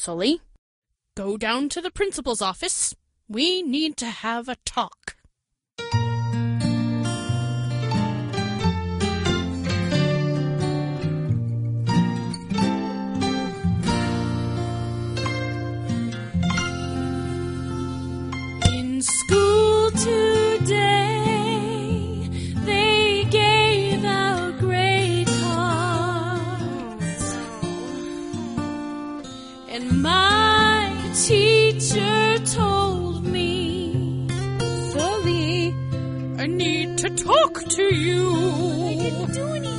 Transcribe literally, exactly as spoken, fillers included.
Sully. Go down to the principal's office. We need to have a talk. In school today, they gave out grade cards, and my teacher told me, Sully, I need to talk to you.